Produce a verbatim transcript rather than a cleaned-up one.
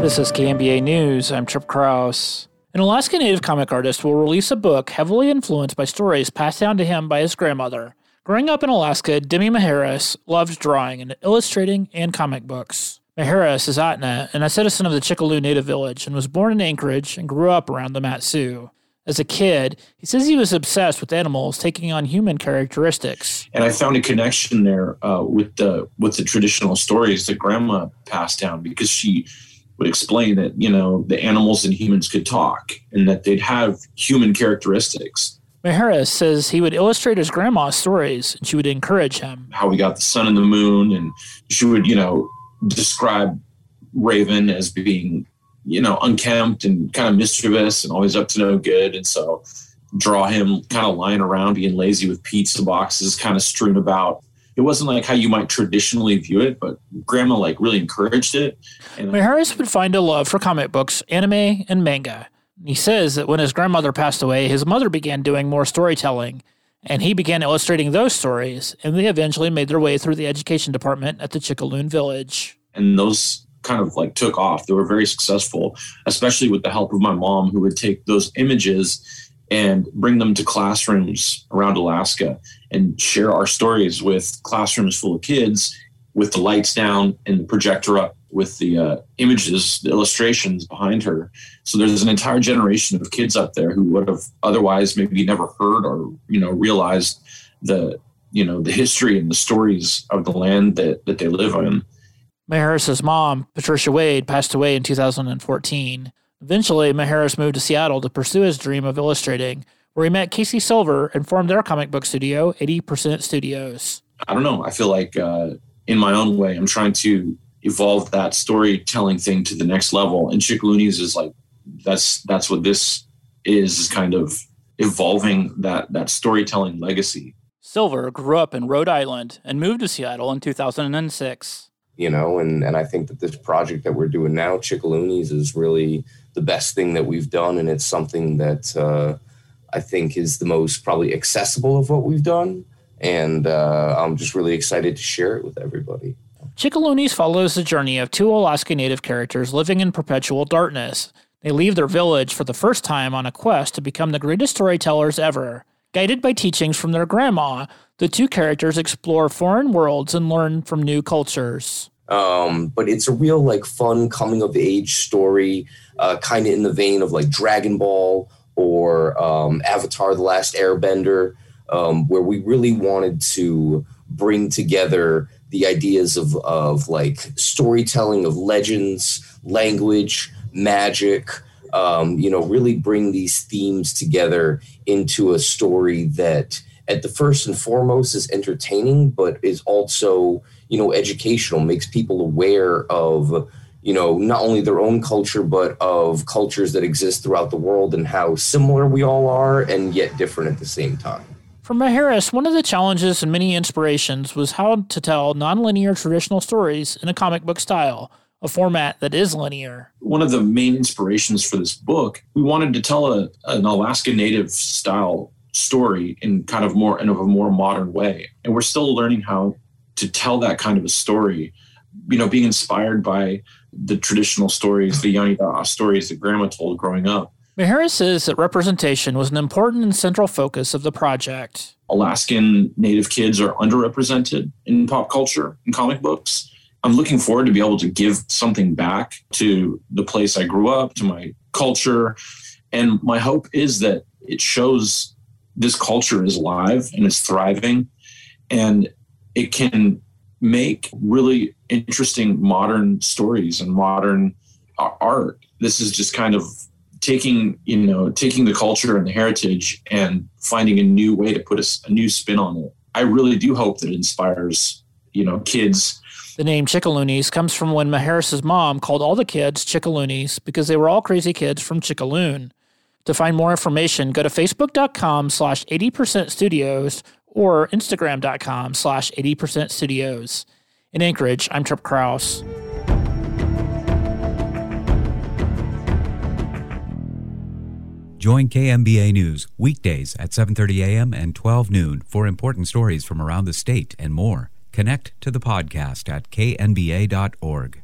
This is K M B A News. I'm Trip Krause. An Alaska Native comic artist will release a book heavily influenced by stories passed down to him by his grandmother. Growing up in Alaska, Demi Maharis loved drawing and illustrating and comic books. Maharis is Atna and a citizen of the Chickaloo Native village and was born in Anchorage and grew up around the Mat-Su. As a kid, he says he was obsessed with animals taking on human characteristics. And I found a connection there uh, with the with the traditional stories that Grandma passed down, because she would explain that, you know, the animals and humans could talk and that they'd have human characteristics. Maharis says he would illustrate his grandma's stories and she would encourage him. How we got the sun and the moon, and she would, you know, describe Raven as being, you know, unkempt and kind of mischievous and always up to no good. And so draw him kind of lying around being lazy with pizza boxes kind of strewn about. It wasn't like how you might traditionally view it, but Grandma like really encouraged it. And Maharis would find a love for comic books, anime, and manga. He says that when his grandmother passed away, his mother began doing more storytelling, and he began illustrating those stories, and they eventually made their way through the education department at the Chickaloon village. And those kind of like took off. They were very successful, especially with the help of my mom, who would take those images and bring them to classrooms around Alaska and share our stories with classrooms full of kids with the lights down and the projector up with the uh, images, the illustrations behind her. So there's an entire generation of kids up there who would have otherwise maybe never heard or, you know, realized the, you know, the history and the stories of the land that, that they live in. Maharis' mom, Patricia Wade, passed away in two thousand fourteen. Eventually, Maharis moved to Seattle to pursue his dream of illustrating, where he met Casey Silver and formed their comic book studio, eighty percent Studios. I don't know. I feel like uh, in my own way, I'm trying to evolve that storytelling thing to the next level. And Chickaloonies is like, that's that's what this is, is kind of evolving that, that storytelling legacy. Silver grew up in Rhode Island and moved to Seattle in two thousand six. You know, and, and I think that this project that we're doing now, Chickaloonies, is really the best thing that we've done. And it's something that uh, I think is the most probably accessible of what we've done. And uh, I'm just really excited to share it with everybody. Chickaloonies follows the journey of two Alaska Native characters living in perpetual darkness. They leave their village for the first time on a quest to become the greatest storytellers ever. Guided by teachings from their grandma, the two characters explore foreign worlds and learn from new cultures. Um, but it's a real, like, fun coming-of-age story, uh, kind of in the vein of, like, Dragon Ball or um, Avatar: The Last Airbender, um, where we really wanted to bring together the ideas of, of like, storytelling of legends, language, magic, um, you know, really bring these themes together into a story that at the first and foremost is entertaining, but is also, you know, educational, makes people aware of, you know, not only their own culture, but of cultures that exist throughout the world and how similar we all are and yet different at the same time. For Maharis, one of the challenges and many inspirations was how to tell nonlinear traditional stories in a comic book style, a format that is linear. One of the main inspirations for this book, we wanted to tell a, an Alaska Native style story in kind of more in a more modern way. And we're still learning how to tell that kind of a story, you know, being inspired by the traditional stories, the Yanida stories that Grandma told growing up. Maharis says that representation was an important and central focus of the project. Alaskan Native kids are underrepresented in pop culture and comic books. I'm looking forward to be able to give something back to the place I grew up, to my culture. And my hope is that it shows this culture is alive and is thriving, and it can make really interesting modern stories and modern art. This is just kind of taking, you know, taking the culture and the heritage and finding a new way to put a, a new spin on it. I really do hope that it inspires, you know, kids. The name Chickaloonies comes from when Maharis' mom called all the kids Chickaloonies because they were all crazy kids from Chickaloon. To find more information, go to facebook.com slash 80% studios or instagram.com slash 80% studios. In Anchorage, I'm Trip Krause. Join K M B A News weekdays at seven thirty a.m. and twelve noon for important stories from around the state and more. Connect to the podcast at k n b a dot org.